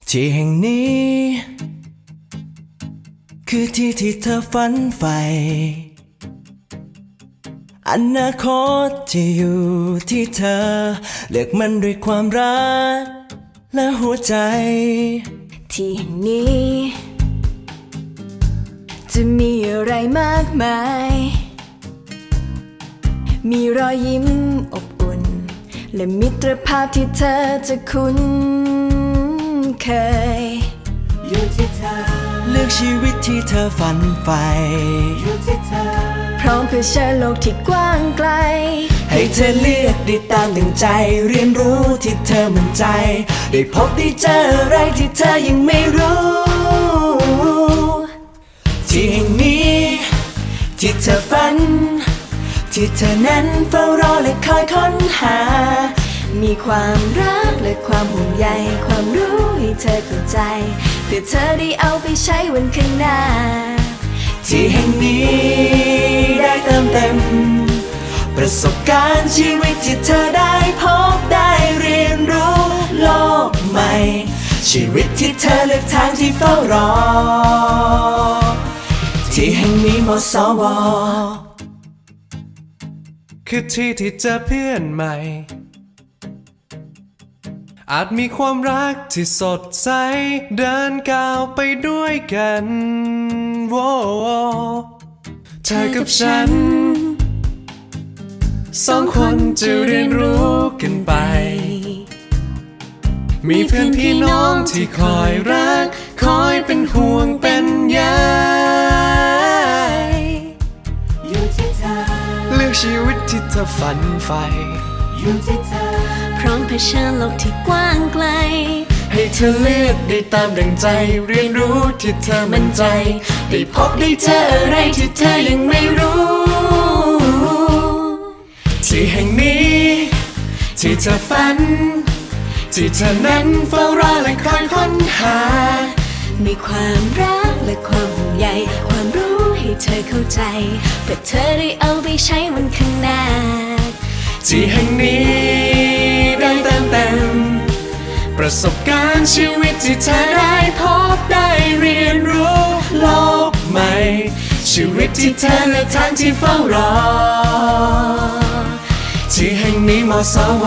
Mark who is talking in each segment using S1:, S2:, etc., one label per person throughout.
S1: ที่แห่งนี้คือที่ที่เธอฝันใฝ่อนาคตที่อยู่ที่เธอเลือกมันด้วยความรักและหัวใจ
S2: ที่แห่งนี้จะมีอะไรมากมายมีรอยยิ้มอบอุ่นและมิตรภาพที่เธอจะคุ้นเคย
S1: อยู่ที่เธอเลือกชีวิตที่เธอฝันใฝ่อยู่ที่เธอ
S2: พร้อมเผชิญโลกที่กว้างไกล
S1: ให้เธอเลือกได้ตามดังใจเรียนรู้ที่เธอมั่นใจได้พบได้เจออะไรที่เธอยังไม่รู้ที่แห่งนี้ที่เธอฝันที่เธอนั้นเฝ้ารอและคอยค้นหา
S2: มีความรักและความห่วงใยความรู้ให้เธอเข้าใจเพื่อเธอได้เอาไปใช้วันข้างหน้า
S1: ที่แห่งนี้ได้เติมเต็มประสบการณ์ชีวิตที่เธอได้พบได้เรียนรู้โลกใหม่ชีวิตที่เธอเลือกทางที่เฝ้ารอที่แห่งนี้มสว
S3: คือที่ที่เจอเพื่อนใหม่อาจมีความรักที่สดใสเดินก้าวไปด้วยกันโว้เธอกับฉันสองคนจะเรียนรู้กันไปมีเพื่อนพี่น้องที่คอยรักคอยเป็นห่วงเป็นใย
S1: อยู่ที่เธอ
S3: เลือกชีวิตที่เธอฝันใฝ่
S1: อยู่ที่เธอ
S2: พร้อมเผชิญโลกที่กว้างไกล
S3: ให้เธอเลือกได้ตามดังใจเรียนรู้ที่เธอมั่นใจได้พบได้เจออะไรที่เธอยังไม่รู้ที่แห่งนี้ที่เธอฝันที่เธอนั้นเฝ้ารอและคอยค้นหา
S2: มีความรักและความห่วงใยความรู้ให้เธอเข้าใจเพื่อเธอได้เอาไปใช้วันข้างหน้า
S3: ที่แห่งนี้ได้เติมเต็มประสบการณ์ชีวิตที่เธอได้พบได้เรียนรู้โลกใหม่ชีวิตที่เธอเลือกทางที่เฝ้ารอที่แห่งนี้มสว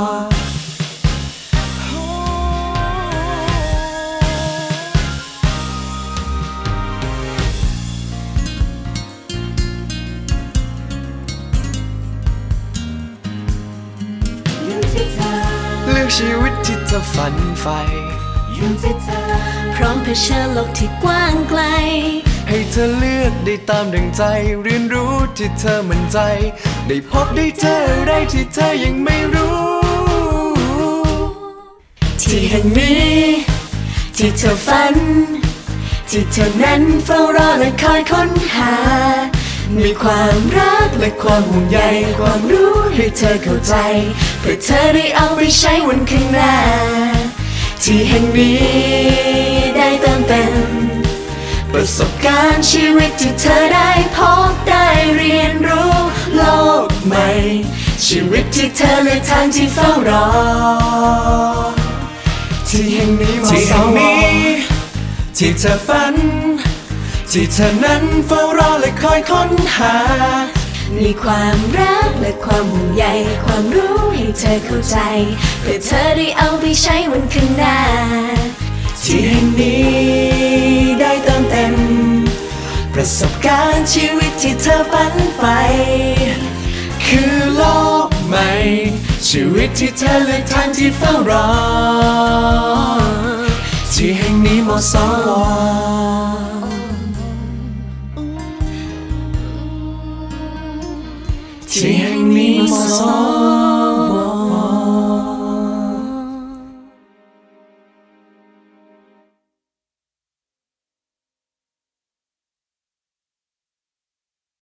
S3: เลือกชีวิตที่เธอฝันใฝ่
S1: อยู่ที่เธอ
S2: พร้อมเผชิญโลกที่กว้างไกล
S3: ให้เธอเลือกได้ตามดังใจเรียนรู้ที่เธอมั่นใจได้พบได้เจออะไรที่เธอยังไม่รู้
S1: ที่แห่งนี้ที่เธอฝันที่เธอนั้นเฝ้ารอและคอยค้นหามีความรักและความห่วงใยความรู้ให้เธอเข้าใจเพื่อเธอได้เอาไปใช้วันข้างหน้าที่แห่งนี้ได้เติมเต็มประสบการณ์ชีวิตที่เธอได้พบได้เรียนรู้โลกใหม่ชีวิตที่เธอเลือกทางที่เฝ้ารอที่แห่งนี้ที่แห่งนี้ที่เธอฝันที่เธอนั้นเฝ้ารอและคอยค้นหามีความรักและความห่วงใยความรู้ให้เธอเข้าใจเพื่อเธอได้เอาไปใช้วันข้างหน้าที่แห่งนี้ได้เติมเต็มประสบการณ์ชีวิตที่เธอฝันใฝ่
S3: คือโลกใหม่ชีวิตที่เธอเลือกทางที่เฝ้ารอที่แห่งนี้มสวที่แห่งนี้มสว